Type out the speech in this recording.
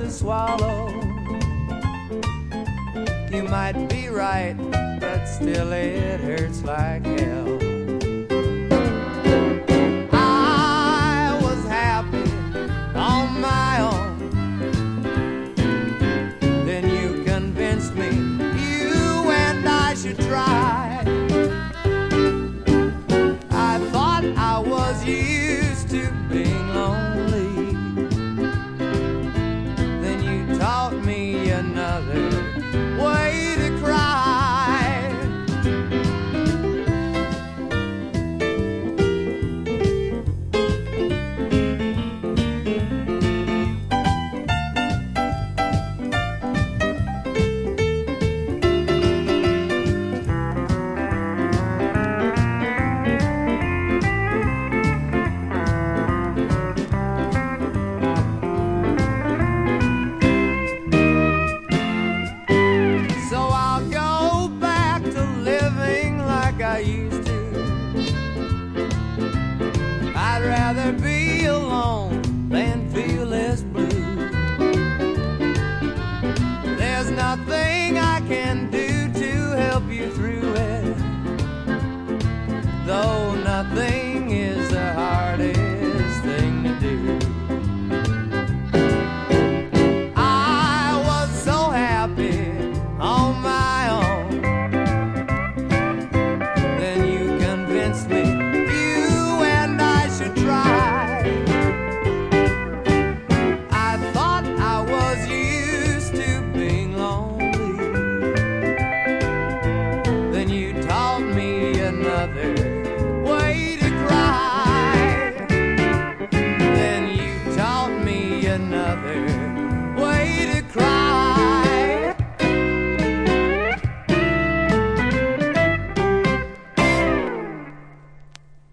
to swallow. You might be right, but still it hurts like hell. I was happy on my own. Then you convinced me you and I should try. I thought I was used to being lonely. Then you taught me another way to cry. I used to. I'd rather be alone than feel this blue. There's nothing I can do to help you through it, though nothing is the hardest thing to do. I was so happy on my own. Me, you and I should try. I thought I was used to being lonely. Then you taught me another